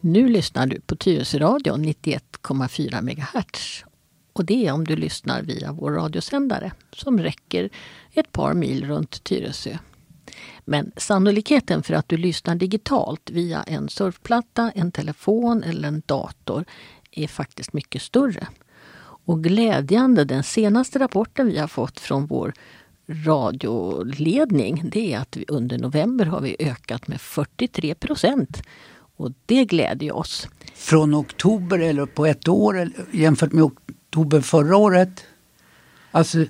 Nu lyssnar du på Tyresöradion 91,4 MHz. Och det är om du lyssnar via vår radiosändare som räcker ett par mil runt Tyresö. Men sannolikheten för att du lyssnar digitalt via en surfplatta, en telefon eller en dator är faktiskt mycket större. Och glädjande, den senaste rapporten vi har fått från vår radioledning, det är att vi under november har vi ökat med 43%. Och det glädjer oss. Från oktober eller på ett år eller, jämfört med oktober förra året? Alltså,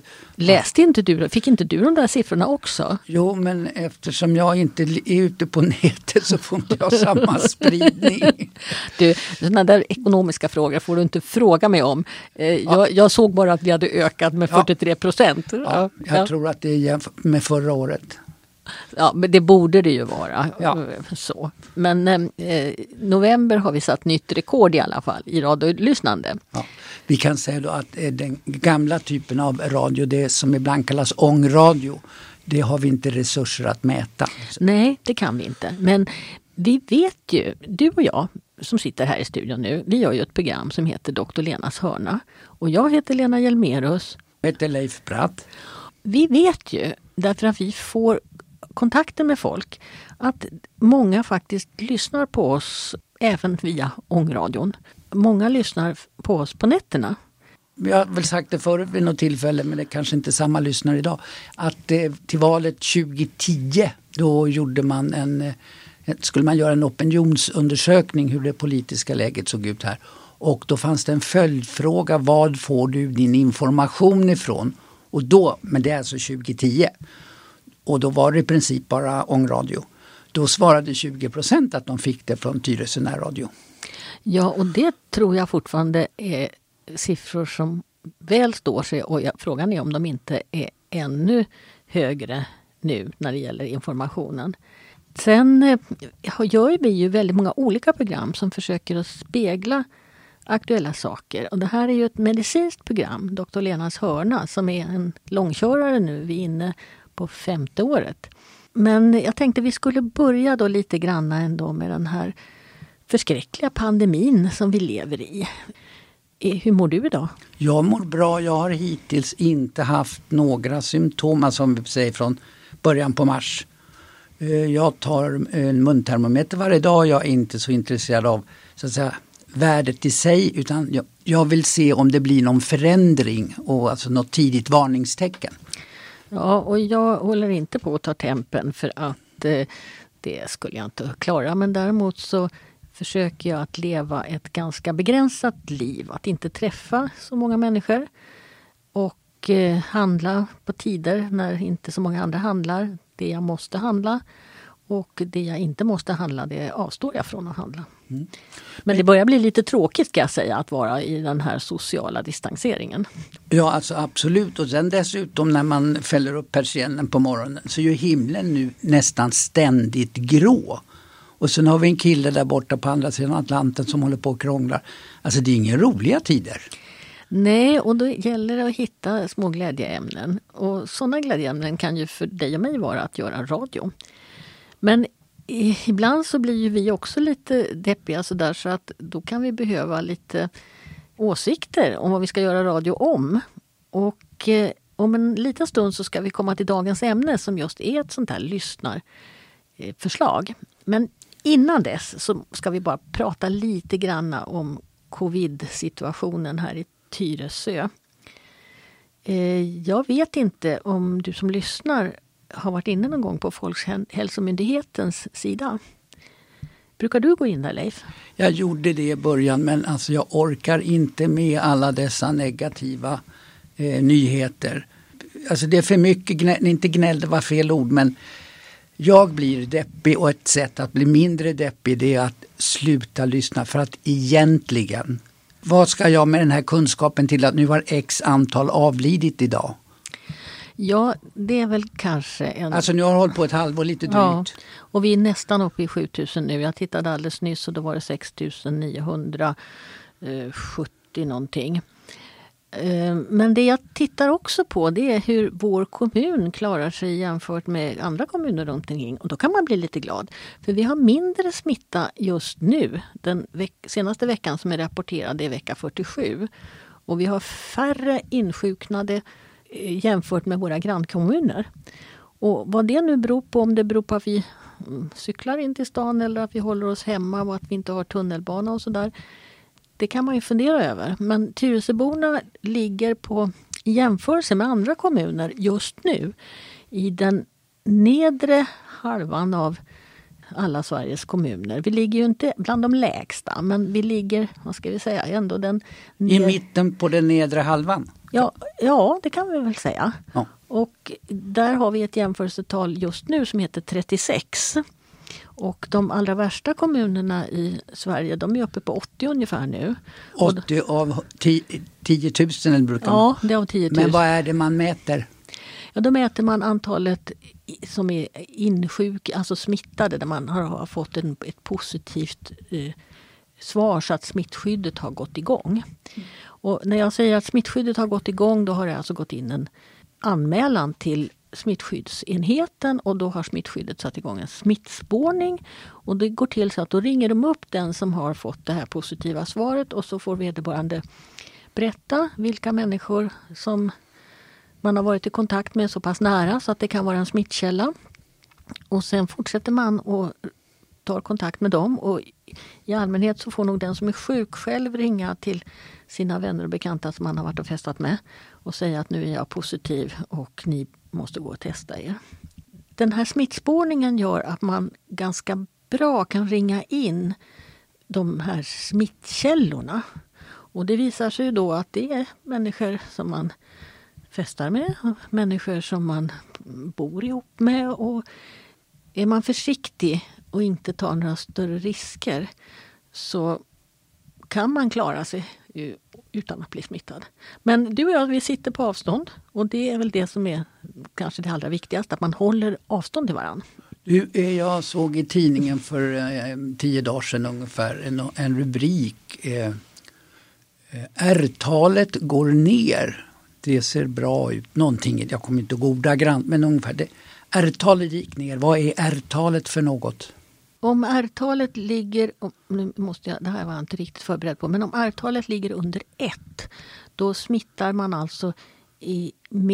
fick inte du de där siffrorna också? Jo, men eftersom jag inte är ute på nätet så får inte jag samma spridning. Du, sådana där ekonomiska frågor får du inte fråga mig om. Jag såg bara att vi hade ökat med 43%. Ja, jag tror att det är jämfört med förra året. Ja, men det borde det ju vara. Ja. Så. Men november har vi satt nytt rekord i alla fall i radiolyssnande. Ja. Vi kan säga då att den gamla typen av radio, det som ibland kallas ångradio, det har vi inte resurser att mäta. Nej, det kan vi inte. Men vi vet ju, du och jag som sitter här i studion nu, vi har ju ett program som heter Dr. Lenas hörna. Och jag heter Lena Hjelmerus. Jag heter Leif Bratt. Vi vet ju, därför att vi får kontakter med folk, att många faktiskt lyssnar på oss även via ångradion. Många lyssnar på oss på nätterna. Jag har väl sagt det förut vid något tillfälle, men det kanske inte samma lyssnar idag. Att till valet 2010, då gjorde man skulle man göra en opinionsundersökning hur det politiska läget såg ut här. Och då fanns det en följdfråga, vad får du din information ifrån? Och då, men det är alltså 2010. Och då var det i princip bara ångradio. Då svarade 20% att de fick det från Tyresö närradio. Ja, och det tror jag fortfarande är siffror som väl står sig. Och frågan är om de inte är ännu högre nu när det gäller informationen. Sen gör vi ju väldigt många olika program som försöker att spegla aktuella saker. Och det här är ju ett medicinskt program, Dr. Lenas hörna, som är en långkörare nu. Vi är inne på 5:e året. Men jag tänkte vi skulle börja då lite grann ändå med den här förskräckliga pandemin som vi lever i. Hur mår du idag? Jag mår bra. Jag har hittills inte haft några symptom, som vi säger, från början på mars. Jag tar en muntermometer varje dag. Jag är inte så intresserad av, så att säga, värdet i sig, utan jag vill se om det blir någon förändring och alltså något tidigt varningstecken. Ja, och jag håller inte på att ta tempen för att det skulle jag inte klara. Men däremot så försöker jag att leva ett ganska begränsat liv. Att inte träffa så många människor och handla på tider när inte så många andra handlar. Det jag måste handla och det jag inte måste handla, det avstår jag från att handla. Mm. Men det börjar bli lite tråkigt, ska jag säga, att vara i den här sociala distanseringen. Ja, alltså absolut. Och sen dessutom när man fäller upp persiennen på morgonen så är ju himlen nu nästan ständigt grå. Och sen har vi en kille där borta på andra sidan Atlanten som håller på och krånglar. Alltså det är inga roliga tider. Nej, och då gäller det att hitta små glädjeämnen. Och sådana glädjeämnen kan ju för dig och mig vara att göra radio. Men ibland så blir ju vi också lite deppiga sådär, så att då kan vi behöva lite åsikter om vad vi ska göra radio om. Och om en liten stund så ska vi komma till dagens ämne som just är ett sånt här lyssnarförslag. Men innan dess så ska vi bara prata lite grann om covid-situationen här i Tyresö. Jag vet inte om du som lyssnar har varit inne någon gång på Folkhälsomyndighetens sida. Brukar du gå in där, Leif? Jag gjorde det i början, men alltså jag orkar inte med alla dessa negativa nyheter. Alltså det är för mycket inte gnäll, det var fel ord, men jag blir deppig, och ett sätt att bli mindre deppig det är att sluta lyssna, för att egentligen, vad ska jag med den här kunskapen till att nu har x antal avlidit idag? Ja, det är väl kanske en... Alltså nu har jag hållit på ett halvår, lite drygt. Ja, och vi är nästan uppe i 7000 nu. Jag tittade alldeles nyss och då var det 6970 någonting. Men det jag tittar också på, det är hur vår kommun klarar sig jämfört med andra kommuner runt omkring. Och då kan man bli lite glad. För vi har mindre smitta just nu. Den senaste veckan som är rapporterad är vecka 47. Och vi har färre insjuknade jämfört med våra grannkommuner. Och vad det nu beror på, om det beror på att vi cyklar in till stan eller att vi håller oss hemma och att vi inte har tunnelbana och sådär. Det kan man ju fundera över. Men Tyresöborna ligger på, i jämförelse med andra kommuner just nu, i den nedre halvan av alla Sveriges kommuner. Vi ligger ju inte bland de lägsta, men vi ligger, vad ska vi säga, ändå den... I mitten på den nedre halvan? Ja, det kan vi väl säga. Ja. Och där har vi ett jämförelsetal just nu som heter 36. Och de allra värsta kommunerna i Sverige, de är uppe på 80 ungefär nu. 80 av 10 000 eller brukar man? Ja, det är av 10 000. Men vad är det man mäter? Ja, då mäter man antalet som är alltså smittade, där man har fått ett positivt svar så att smittskyddet har gått igång. Och när jag säger att smittskyddet har gått igång, då har det alltså gått in en anmälan till smittskyddsenheten och då har smittskyddet satt igång en smittspårning. Och det går till så att då ringer de upp den som har fått det här positiva svaret och så får vederbörande berätta vilka människor som man har varit i kontakt med så pass nära så att det kan vara en smittkälla. Och sen fortsätter man och tar kontakt med dem, och i allmänhet så får nog den som är sjuk själv ringa till sina vänner och bekanta som man har varit och festat med och säga att nu är jag positiv och ni måste gå och testa er. Den här smittspårningen gör att man ganska bra kan ringa in de här smittkällorna. Och det visar sig då att det är människor som man festar med, människor som man bor ihop med, och är man försiktig och inte tar några större risker så kan man klara sig utan att bli smittad. Men du och jag, vi sitter på avstånd, och det är väl det som är kanske det allra viktigaste, att man håller avstånd till varandra. Jag såg i tidningen för 10 dagar sedan ungefär en rubrik. R-talet går ner. Det ser bra ut. Någonting, jag kommer inte ihåg ordagrant, men ungefär det. R-talet gick ner. Vad är R-talet för något? Om R-talet ligger, det här var jag inte riktigt förberedd på, men om R-talet ligger under 1, då smittar man alltså i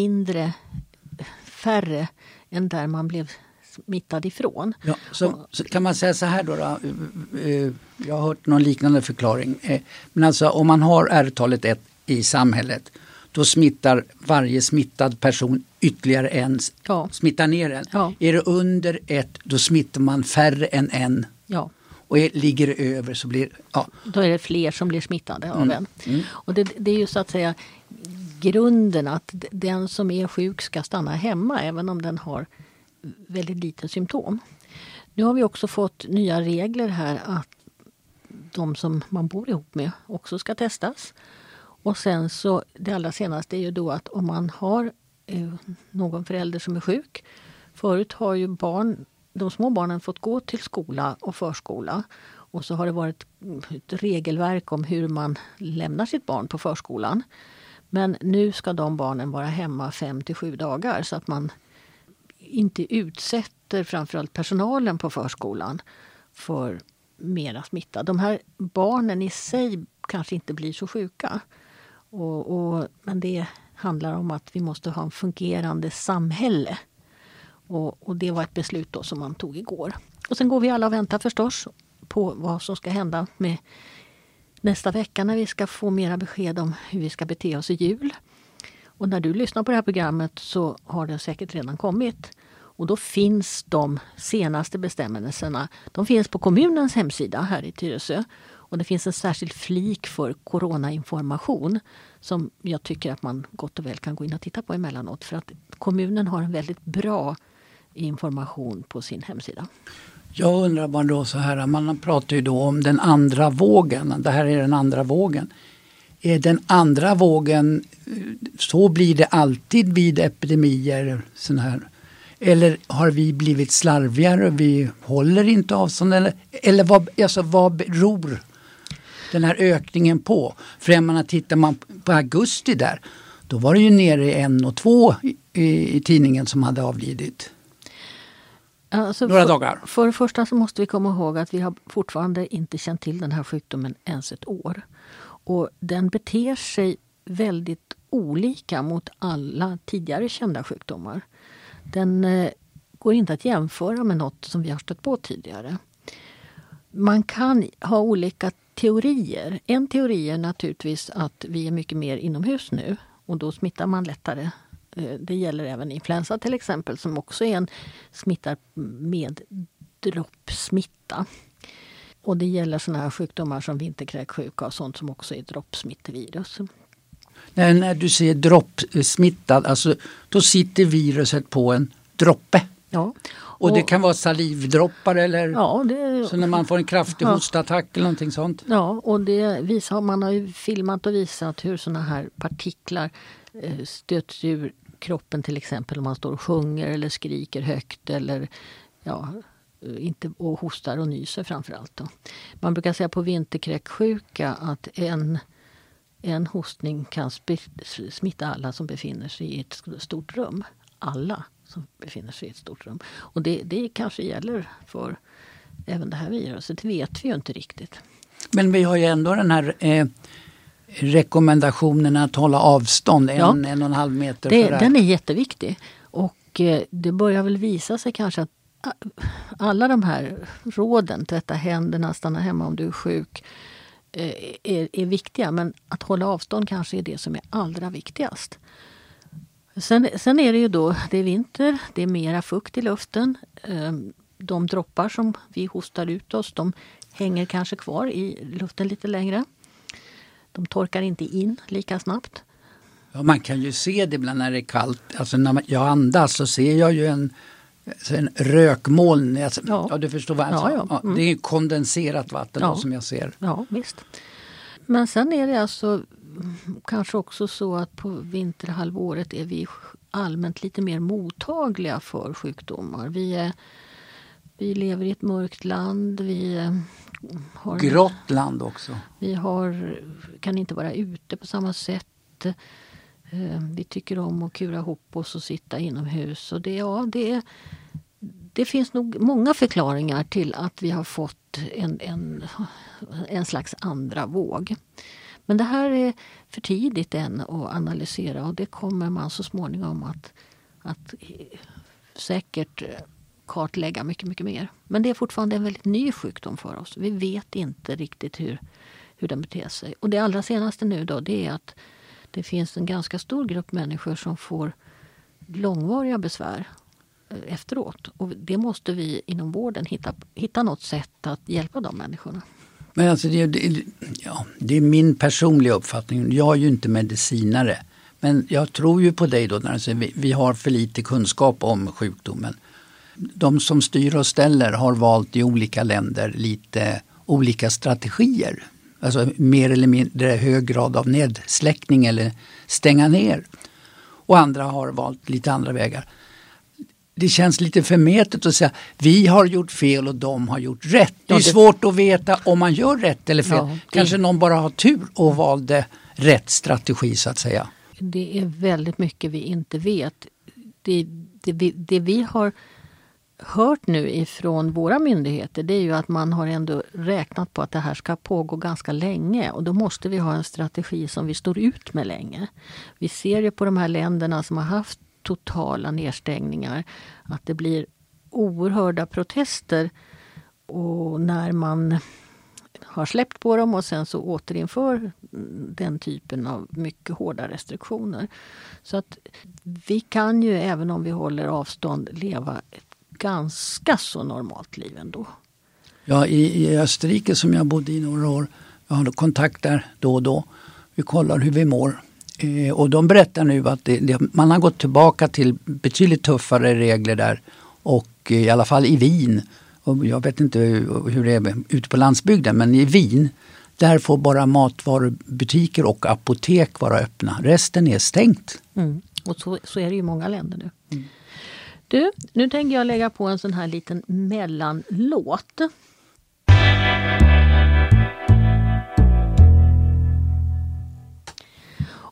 färre än där man blev smittad ifrån. Ja, så kan man säga så här då? Jag har hört någon liknande förklaring. Men alltså om man har R-talet 1 i samhället, då smittar varje smittad person ytterligare en, smittar ner en. Ja. Är det under 1, då smittar man färre än en. Ja. Och ligger det över så blir... Ja. Då är det fler som blir smittade av en. Mm. Och det är ju så att säga grunden att den som är sjuk ska stanna hemma även om den har väldigt lite symptom. Nu har vi också fått nya regler här att de som man bor ihop med också ska testas. Och sen så det allra senaste är ju då att om man har någon förälder som är sjuk. Förut har ju de små barnen fått gå till skola och förskola. Och så har det varit ett regelverk om hur man lämnar sitt barn på förskolan. Men nu ska de barnen vara hemma 5-7 dagar så att man inte utsätter framförallt personalen på förskolan för mera smitta. De här barnen i sig kanske inte blir så sjuka. Men det handlar om att vi måste ha en fungerande samhälle. Och det var ett beslut då som man tog igår. Och sen går vi alla och väntar förstås på vad som ska hända med nästa vecka när vi ska få mera besked om hur vi ska bete oss i jul. Och när du lyssnar på det här programmet så har det säkert redan kommit. Och då finns de senaste bestämmelserna. De finns på kommunens hemsida här i Tyresö. Och det finns en särskild flik för coronainformation som jag tycker att man gott och väl kan gå in och titta på emellanåt. För att kommunen har en väldigt bra information på sin hemsida. Jag undrar bara då så här, man pratar ju då om den andra vågen. Det här är den andra vågen. Är den andra vågen, så blir det alltid vid epidemier sån här? Eller har vi blivit slarvigare och vi håller inte avstånd? Eller vad beror? den här ökningen på. För jag menar, tittar man på augusti där, då var det ju nere i 1 och 2 i tidningen som hade avlidit. Alltså några dagar. För det första så måste vi komma ihåg att vi har fortfarande inte känt till den här sjukdomen ens ett år. Och den beter sig väldigt olika mot alla tidigare kända sjukdomar. Den går inte att jämföra med något som vi har stött på tidigare. Man kan ha olika teorier. En teori är naturligtvis att vi är mycket mer inomhus nu och då smittar man lättare. Det gäller även influensa till exempel, som också är en smittar med droppsmitta. Och det gäller sådana här sjukdomar som vinterkräksjuka och sånt som också är droppsmittevirus. När du säger droppsmittad, alltså då sitter viruset på en droppe. Ja. Och det kan vara salivdroppar eller ja, så när man får en kraftig hostattack eller någonting sånt. Ja, och man har ju filmat och visat hur sådana här partiklar stöts ur kroppen, till exempel om man står och sjunger eller skriker högt eller inte, och hostar och nyser framförallt. Då. Man brukar säga på vinterkräksjuka att en hostning kan smitta alla som befinner sig i ett stort rum. Alla som befinner sig i ett stort rum. Och det kanske gäller för även det här viruset. Det vet vi ju inte riktigt. Men vi har ju ändå den här rekommendationen att hålla avstånd 1,5 meter. Den är jätteviktig. Och det börjar väl visa sig kanske att alla de här råden, tvätta händerna, stanna hemma om du är sjuk, är viktiga. Men att hålla avstånd kanske är det som är allra viktigast. Sen är det ju då, det är vinter, det är mera fukt i luften. De droppar som vi hostar ut oss, de hänger kanske kvar i luften lite längre. De torkar inte in lika snabbt. Ja, man kan ju se det ibland när det är kallt. Alltså när jag andas så ser jag ju en rökmoln. Ja, du förstår vad jag sa. Ja, det är kondenserat vatten då, som jag ser. Ja, visst. Men sen är det alltså kanske också så att på vinterhalvåret är vi allmänt lite mer mottagliga för sjukdomar. Vi lever i ett mörkt land. Vi har grått land också. Vi kan inte vara ute på samma sätt. Vi tycker om att kura ihop oss och sitta inomhus. Och det finns nog många förklaringar till att vi har fått en slags andra våg. Men det här är för tidigt än att analysera och det kommer man så småningom att säkert kartlägga mycket, mycket mer. Men det är fortfarande en väldigt ny sjukdom för oss. Vi vet inte riktigt hur den beter sig. Och det allra senaste nu då, det är att det finns en ganska stor grupp människor som får långvariga besvär efteråt. Och det måste vi inom vården hitta något sätt att hjälpa de människorna. Men alltså det är min personliga uppfattning. Jag är ju inte medicinare. Men jag tror ju på dig då när du säger vi har för lite kunskap om sjukdomen. De som styr och ställer har valt i olika länder lite olika strategier. Alltså mer eller mindre hög grad av nedsläckning eller stänga ner. Och andra har valt lite andra vägar. Det känns lite förmätet att säga vi har gjort fel och de har gjort rätt. Det är svårt att veta om man gör rätt eller fel. Ja, kanske någon bara har tur och valde rätt strategi så att säga. Det är väldigt mycket vi inte vet. Det vi har hört nu ifrån våra myndigheter, det är ju att man har ändå räknat på att det här ska pågå ganska länge och då måste vi ha en strategi som vi står ut med länge. Vi ser ju på de här länderna som har haft totala nedstängningar att det blir oerhörda protester och när man har släppt på dem och sen så återinför den typen av mycket hårda restriktioner. Så att vi kan ju även om vi håller avstånd leva ett ganska så normalt liv ändå. Ja, i Österrike som jag bodde i några år, jag har kontakt där då och då. Vi kollar hur vi mår. Och de berättar nu att man har gått tillbaka till betydligt tuffare regler där. Och i alla fall i Wien, och jag vet inte hur det är ute på landsbygden, men i Wien där får bara matvarubutiker och apotek vara öppna. Resten är stängt. Mm. Och så är det ju i många länder nu. Mm. Du, nu tänker jag lägga på en sån här liten mellanlåt.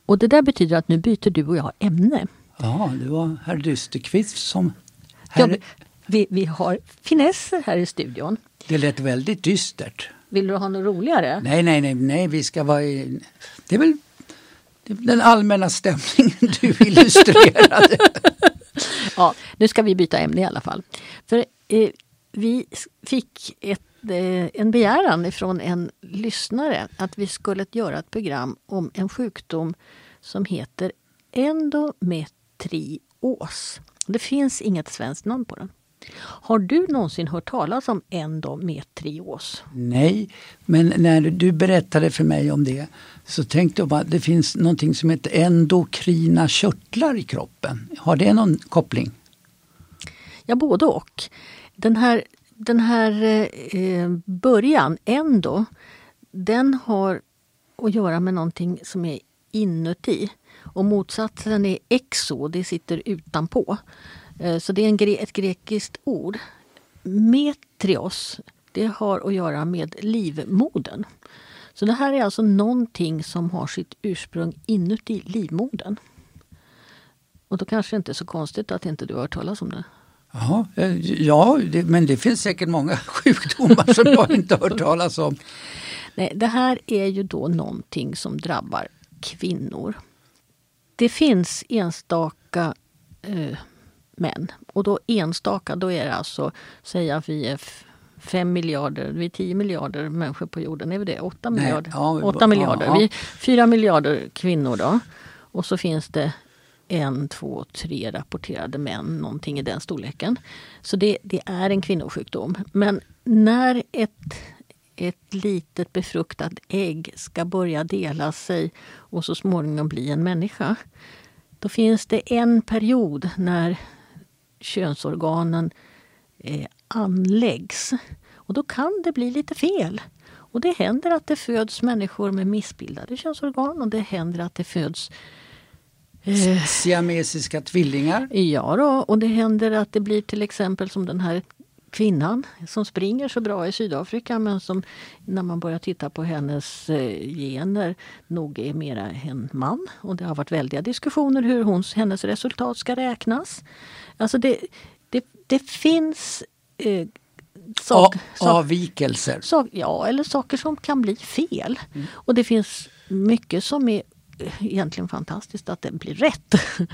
Och det där betyder att nu byter du och jag ämne. Ja, det var herr Dysterqvist som... Ja, vi har finesser här i studion. Det lät väldigt dystert. Vill du ha något roligare? Nej, vi ska vara i... Det är väl den allmänna stämningen du illustrerade. Ja, nu ska vi byta ämne i alla fall. För vi fick en begäran från en lyssnare att vi skulle göra ett program om en sjukdom som heter endometrios. Det finns inget svenskt namn på den. Har du någonsin hört talas om endometrios? Nej, men när du berättade för mig om det så tänkte jag att det finns någonting som heter endokrina körtlar i kroppen. Har det någon koppling? Ja, både och. Den här början, endo, den har att göra med någonting som är inuti. Och motsatsen är exo, det sitter utanpå. Så det är ett grekiskt ord. Metrios, det har att göra med livmodern. Så det här är alltså någonting som har sitt ursprung inuti livmodern. Och då kanske det inte är så konstigt att inte du har hört talas om det. Ja, men det finns säkert många sjukdomar som jag inte har hört talas om. Nej, det här är ju då någonting som drabbar kvinnor. Det finns enstaka män. Och då enstaka, då är det alltså, säga att vi är 5 miljarder, vi är 10 miljarder människor på jorden. Är vi det? 8 miljarder? Nej, 8 miljarder. Ja. Vi är 4 miljarder kvinnor då. Och så finns det 1, 2, 3 rapporterade män, någonting i den storleken. Så det är en kvinnosjukdom. Men när ett litet befruktat ägg ska börja dela sig och så småningom bli en människa, då finns det en period när könsorganen anläggs. Och då kan det bli lite fel. Och det händer att det föds människor med missbildade könsorgan och det händer att det föds siamesiska tvillingar. Ja då, och det händer att det blir till exempel som den här kvinnan som springer så bra i Sydafrika men som när man börjar titta på hennes gener nog är mera en man. Och det har varit väldiga diskussioner hur hennes resultat ska räknas. Alltså det finns avvikelser. Eller saker som kan bli fel. Och det finns mycket som är egentligen fantastiskt att det blir rätt.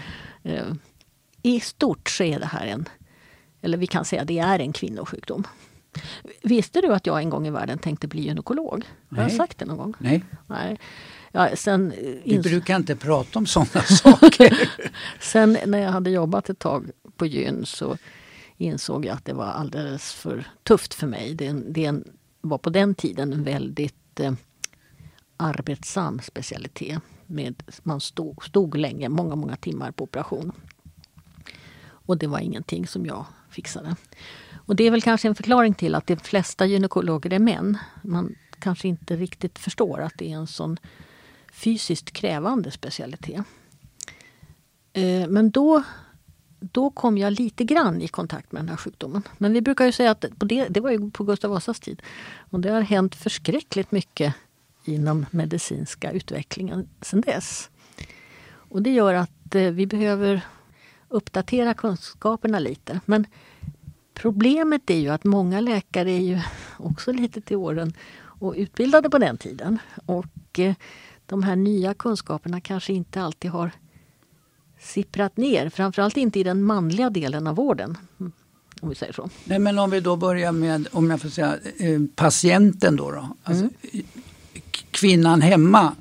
I stort så är det här eller vi kan säga det är en kvinnosjukdom. Visste du att jag en gång i världen tänkte bli gynekolog? Har jag sagt det någon gång? Nej. Ja, vi brukar inte prata om sådana saker. Sen när jag hade jobbat ett tag på gyn så insåg jag att det var alldeles för tufft för mig. Det var på den tiden en väldigt arbetsam specialitet. Man stod länge, många timmar på operation. Och det var ingenting som jag fixade. Och det är väl kanske en förklaring till att de flesta gynekologer är män. Man kanske inte riktigt förstår att det är en sån fysiskt krävande specialitet. Men då kom jag lite grann i kontakt med den här sjukdomen. Men vi brukar ju säga att det var ju på Gustav Vasas tid. Och det har hänt förskräckligt mycket inom medicinska utvecklingen sedan dess. Och det gör att vi behöver uppdatera kunskaperna lite. Men problemet är ju att många läkare är ju också lite till åren och utbildade på den tiden. Och de här nya kunskaperna kanske inte alltid har sipprat ner. Framförallt inte i den manliga delen av vården. Om vi säger så. Nej, men om vi då börjar med, om jag får säga, patienten då. Alltså, kvinnan hemma.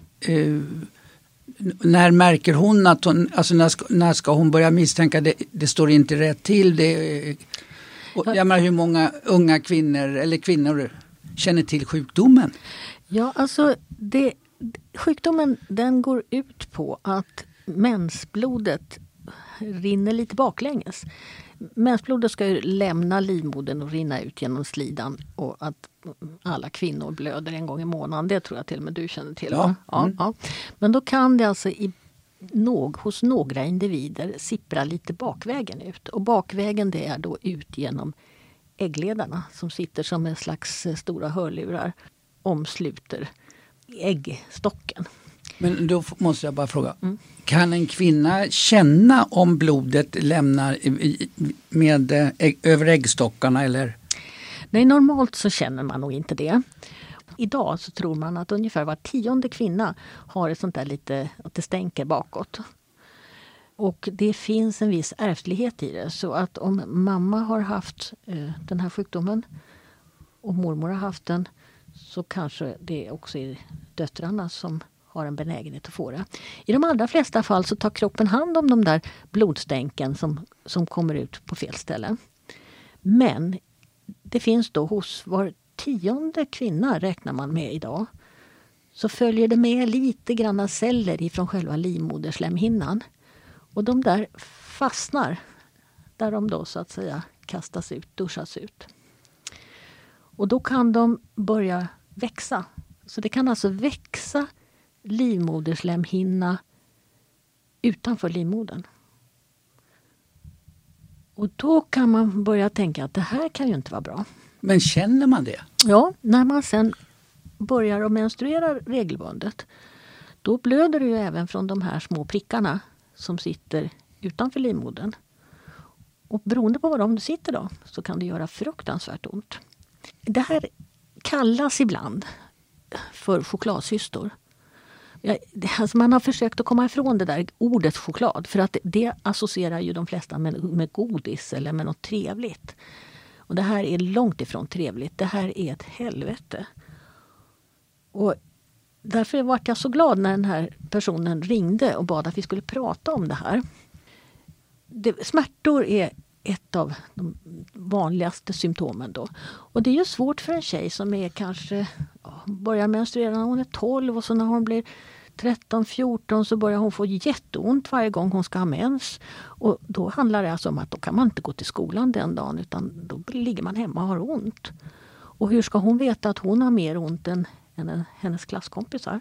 När märker hon att när ska hon börja misstänka det står inte rätt till? Jag menar, hur många unga kvinnor eller kvinnor känner till sjukdomen? Ja, alltså sjukdomen den går ut på att mensblodet rinner lite baklänges. Mensblodet ska ju lämna livmodern och rinna ut genom slidan och att alla kvinnor blöder en gång i månaden. Det tror jag till och med du känner till. Ja. Ja. Men då kan det alltså hos några individer sippra lite bakvägen ut. Och bakvägen det är då ut genom äggledarna som sitter som en slags stora hörlurar omsluter äggstocken. Men då måste jag bara fråga, kan en kvinna känna om blodet lämnar över äggstockarna eller? Nej, normalt så känner man nog inte det. Idag så tror man att ungefär var 10:e kvinna har ett sånt där lite, att det stänker bakåt. Och det finns en viss ärftlighet i det. Så att om mamma har haft den här sjukdomen och mormor har haft den, så kanske det också är döttrarna som har en benägenhet att få det. I de allra flesta fall så tar kroppen hand om de där blodstänken som kommer ut på fel ställe. Men det finns då hos var 10:e kvinna, räknar man med idag, så följer det med lite granna celler ifrån själva livmoderslemhinnan. Och de där fastnar där de då så att säga kastas ut, duschas ut. Och då kan de börja växa. Så det kan alltså växa livmoderslemhinna utanför livmodern. Och då kan man börja tänka att det här kan ju inte vara bra. Men känner man det? Ja, när man sen börjar att menstruera regelbundet, då blöder det ju även från de här små prickarna som sitter utanför livmodern. Och beroende på var de sitter då, så kan det göra fruktansvärt ont. Det här kallas ibland för chokladsystor. Alltså man har försökt att komma ifrån det där ordet choklad, för att det associerar ju de flesta med godis eller med något trevligt. Och det här är långt ifrån trevligt. Det här är ett helvete. Och därför var jag så glad när den här personen ringde och bad att vi skulle prata om det här. Smärtor är ett av de vanligaste symptomen då. Och det är ju svårt för en tjej som är kanske börjar menstruera när hon är 12 och så när hon blir 13-14 så börjar hon få jätteont varje gång hon ska ha mens. Och då handlar det alltså om att då kan man inte gå till skolan den dagen, utan då ligger man hemma och har ont. Och hur ska hon veta att hon har mer ont än hennes klasskompisar?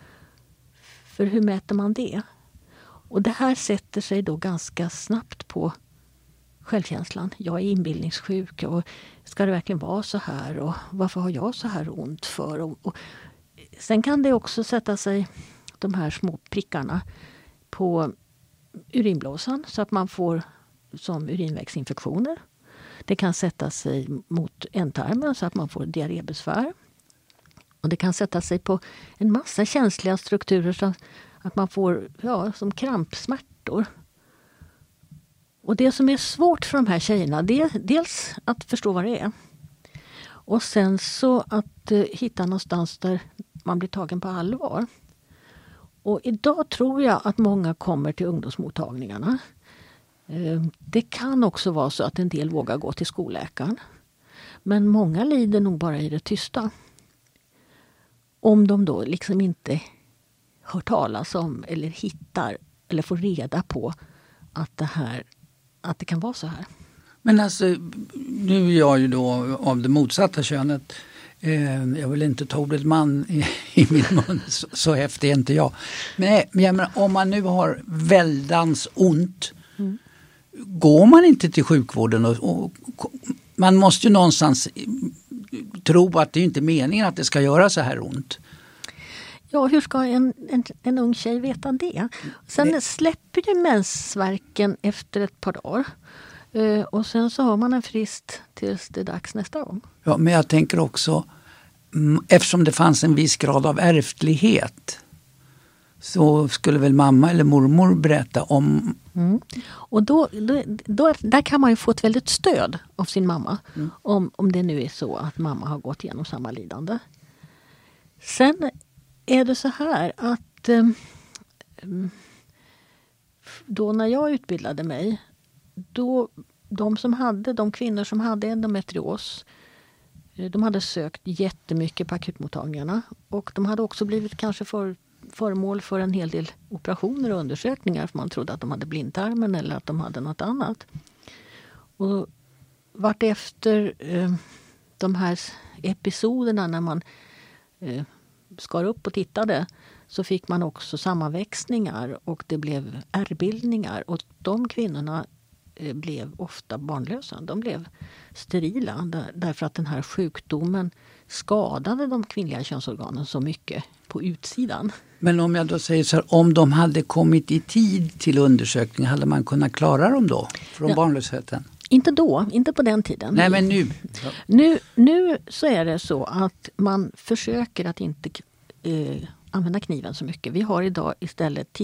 För hur mäter man det? Och det här sätter sig då ganska snabbt på självkänslan. Jag är inbillningssjuk och ska det verkligen vara så här? Och varför har jag så här ont för? Och sen kan det också sätta sig de här små prickarna på urinblåsan så att man får som urinvägsinfektioner. Det kan sätta sig mot ändtarmen så att man får diarrébesvär. Och det kan sätta sig på en massa känsliga strukturer så att man får som krampsmärtor. Och det som är svårt för de här tjejerna, det är dels att förstå vad det är. Och sen så att hitta någonstans där man blir tagen på allvar. Och idag tror jag att många kommer till ungdomsmottagningarna. Det kan också vara så att en del vågar gå till skolläkaren. Men många lider nog bara i det tysta. Om de då liksom inte hör talas om eller hittar eller får reda på att det kan vara så här. Men alltså, nu är jag ju då av det motsatta könet. Jag vill inte ta ordet man i min mun, så häftig är inte jag. Men jag menar, om man nu har väldans ont, går man inte till sjukvården och man måste ju någonstans tro att det inte är meningen att det ska göra så här ont. Ja, hur ska en ung tjej veta det? Sen släpper ju mensvärken efter ett par dagar. Och sen så har man en frist tills det är dags nästa gång. Ja, men jag tänker också, eftersom det fanns en viss grad av ärftlighet, så skulle väl mamma eller mormor berätta om... Och då, där kan man ju få ett väldigt stöd av sin mamma. Om det nu är så att mamma har gått igenom samma lidande. Sen är det så här att då när jag utbildade mig, då de kvinnor som hade endometrios, de hade sökt jättemycket på akutmottagningarna och de hade också blivit kanske föremål för en hel del operationer och undersökningar för man trodde att de hade blindtarmen eller att de hade något annat. Och vartefter de här episoderna när man skar upp och tittade, så fick man också sammanväxningar och det blev ärrbildningar och de kvinnorna blev ofta barnlösa. De blev sterila därför att den här sjukdomen skadade de kvinnliga könsorganen så mycket på utsidan. Men om jag då säger så här, om de hade kommit i tid till undersökning, hade man kunnat klara dem då från barnlösheten? Inte då, inte på den tiden. Nej, men nu. Nu så är det så att man försöker att inte använda kniven så mycket. Vi har idag istället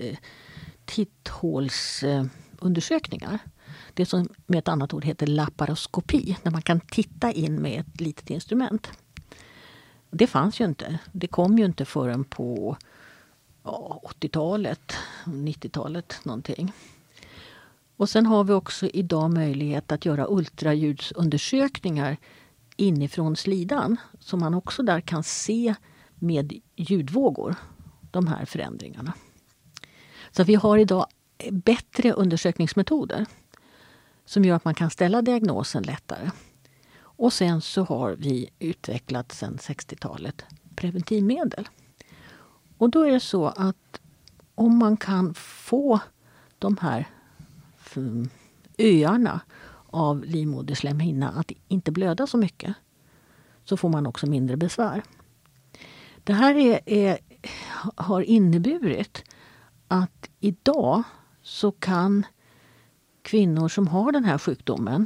titthålsundersökningar. Det som med ett annat ord heter laparoskopi, där man kan titta in med ett litet instrument. Det fanns ju inte. Det kom ju inte förrän på 80-talet, 90-talet någonting. Och sen har vi också idag möjlighet att göra ultraljudsundersökningar inifrån slidan. Så man också där kan se med ljudvågor de här förändringarna. Så vi har idag bättre undersökningsmetoder som gör att man kan ställa diagnosen lättare. Och sen så har vi utvecklat sedan 60-talet preventivmedel. Och då är det så att om man kan få de här öarna av livmoderslemhinna att inte blöda så mycket, så får man också mindre besvär. Det här har inneburit att idag så kan kvinnor som har den här sjukdomen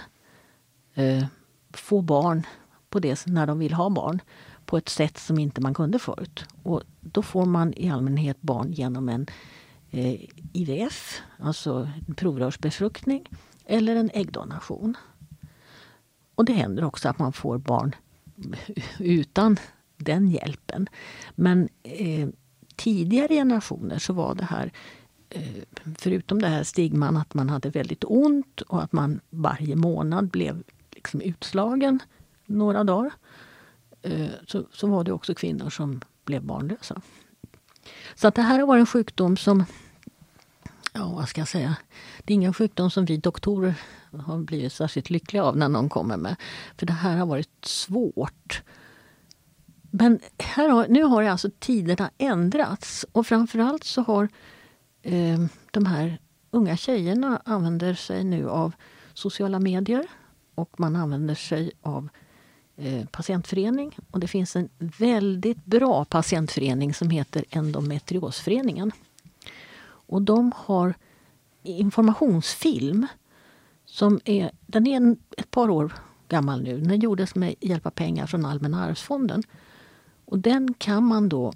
få barn på det när de vill ha barn på ett sätt som inte man kunde förut. Och då får man i allmänhet barn genom en IVF, alltså en provrörsbefruktning, eller en äggdonation. Och det händer också att man får barn utan den hjälpen. Men tidigare generationer så var det här, förutom det här stigman att man hade väldigt ont och att man varje månad blev liksom utslagen några dagar, så var det också kvinnor som blev barnlösa. Så att det här har varit en sjukdom som, vad ska jag säga, det är ingen sjukdom som vi doktorer har blivit särskilt lyckliga av när någon kommer med. För det här har varit svårt. Men nu har alltså tiderna ändrats, och framförallt så har de här unga tjejerna använder sig nu av sociala medier, och man använder sig av patientförening. Och det finns en väldigt bra patientförening som heter Endometriosföreningen. Och de har informationsfilm den är ett par år gammal nu. Den gjordes med hjälp av pengar från Allmänna arvsfonden. Och den kan man då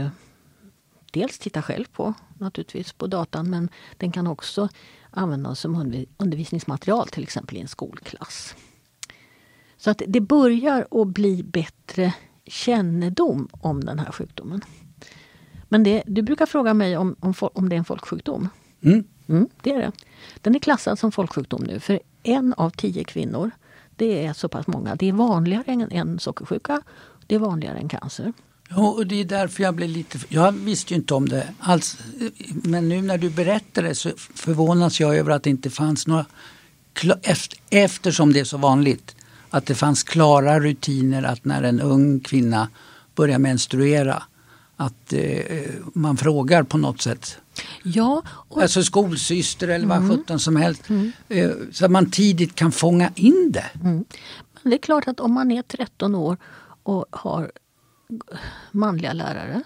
dels titta själv på, naturligtvis på datan, men den kan också användas som undervisningsmaterial, till exempel i en skolklass. Så att det börjar att bli bättre kännedom om den här sjukdomen. Men du brukar fråga mig om det är en folksjukdom. Det är det. Den är klassad som folksjukdom nu, för 1 av 10 kvinnor, det är så pass många. Det är vanligare än sockersjuka, det är vanligare än cancer. Ja, och det är därför jag blev jag visste ju inte om det alls, men nu när du berättar det så förvånas jag över att det inte fanns några, eftersom det är så vanligt, att det fanns klara rutiner att när en ung kvinna börjar menstruera, att man frågar på något sätt. Ja. Alltså skolsyster eller vad 17 som helst. Så att man tidigt kan fånga in det. Men det är klart att om man är 13 år och har manliga lärare,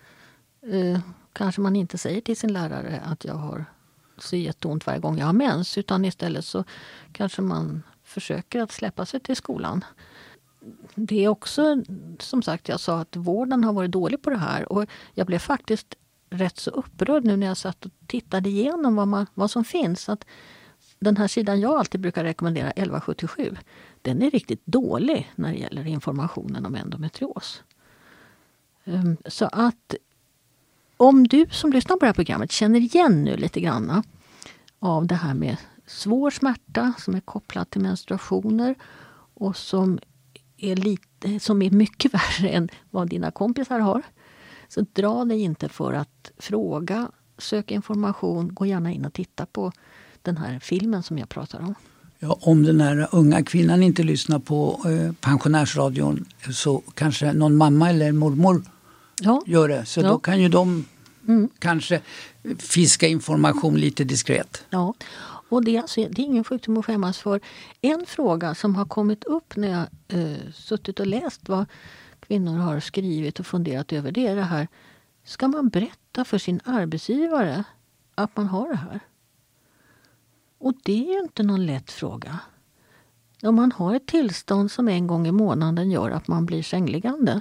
kanske man inte säger till sin lärare att jag har så jätteont varje gång jag har mens, utan istället så kanske man försöker att släppa sig till skolan. Det är också, som sagt, jag sa att vården har varit dålig på det här, och jag blev faktiskt rätt så upprörd nu när jag satt och tittade igenom vad som finns. Att den här sidan jag alltid brukar rekommendera, 1177, den är riktigt dålig när det gäller informationen om endometrios. Så att om du som lyssnar på det här programmet känner igen nu lite grann av det här med svår smärta som är kopplat till menstruationer och som är mycket värre än vad dina kompisar har, så dra dig inte för att fråga, söka information, gå gärna in och titta på den här filmen som jag pratar om. Ja, om den här unga kvinnan inte lyssnar på pensionärsradion, så kanske någon mamma eller mormor gör det. Så då kan ju de kanske fiska information lite diskret. Ja, Och det är ingen sjukdom att skämmas för. En fråga som har kommit upp när jag suttit och läst vad kvinnor har skrivit och funderat över, det är det här: ska man berätta för sin arbetsgivare att man har det här? Och det är ju inte någon lätt fråga. Om man har ett tillstånd som en gång i månaden gör att man blir sängliggande,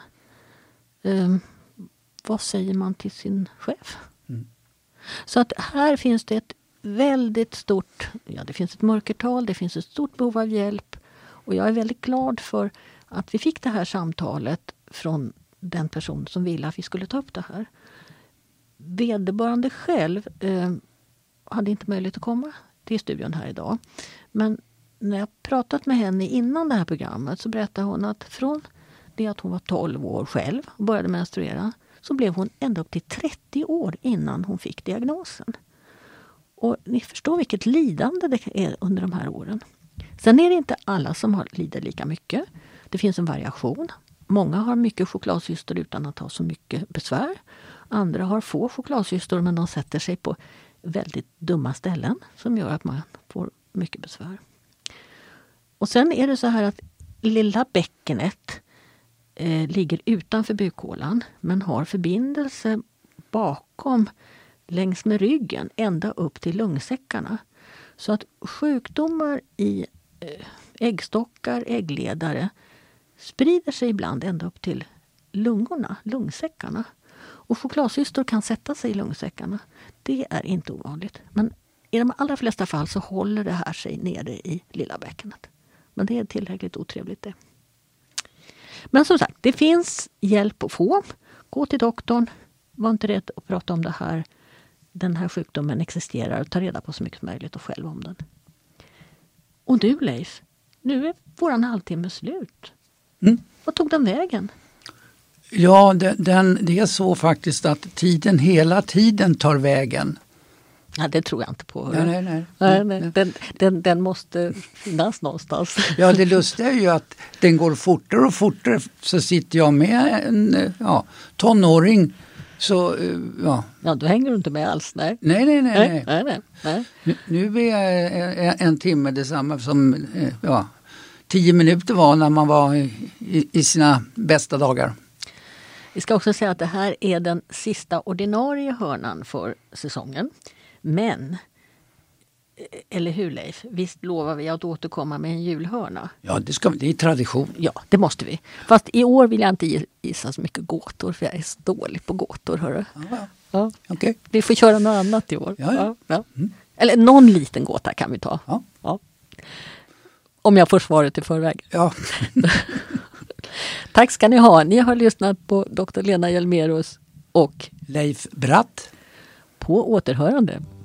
vad säger man till sin chef? Så att här finns det ett väldigt stort, det finns ett mörkertal, det finns ett stort behov av hjälp. Och jag är väldigt glad för att vi fick det här samtalet från den person som ville att vi skulle ta upp det här. Vederbörande själv hade inte möjlighet att komma till studion här idag. Men när jag pratat med henne innan det här programmet så berättade hon att från det att hon var 12 år själv och började menstruera, så blev hon ända upp till 30 år innan hon fick diagnosen. Och ni förstår vilket lidande det är under de här åren. Sen är det inte alla som lider lika mycket. Det finns en variation. Många har mycket chokladcystor utan att ha så mycket besvär. Andra har få chokladcystor, men de sätter sig på väldigt dumma ställen som gör att man får mycket besvär. Och sen är det så här att lilla bäckenet ligger utanför bukhålan, men har förbindelse bakom längs med ryggen ända upp till lungsäckarna. Så att sjukdomar i äggstockar, äggledare sprider sig ibland ända upp till lungorna, lungsäckarna. Och chokladcystor kan sätta sig i lungsäckarna. Det är inte ovanligt. Men i de allra flesta fall så håller det här sig nere i lilla bäckenet. Men det är tillräckligt otrevligt det. Men som sagt, det finns hjälp att få. Gå till doktorn. Var inte rädd att prata om det här. Den här sjukdomen existerar, och ta reda på så mycket som möjligt och själv om den. Och du, Leif, nu är våran halvtimme slut. Vad tog den vägen? Ja, det är så faktiskt att tiden hela tiden tar vägen. Ja, det tror jag inte på. Nej. Den måste finnas någonstans. Ja, det lustiga är ju att den går fortare och fortare. Så sitter jag med en tonåring. Så, ja, då hänger du inte med alls. Nej. Nej. Nu är jag en timme detsamma som 10 minuter var när man var i sina bästa dagar. Vi ska också säga att det här är den sista ordinarie hörnan för säsongen. Men, eller hur Leif, visst lovar vi att återkomma med en julhörna? Ja, det är tradition. Ja, det måste vi. Fast i år vill jag inte gissa så mycket gåtor, för jag är så dålig på gåtor, hörru. Ja. Okay. Vi får köra något annat i år. Ja. Eller någon liten gåta kan vi ta. Ja. Om jag får svaret i förväg. Ja. Tack ska ni ha. Ni har lyssnat på Dr. Lena Hjelmerus och Leif Bratt. På återhörande.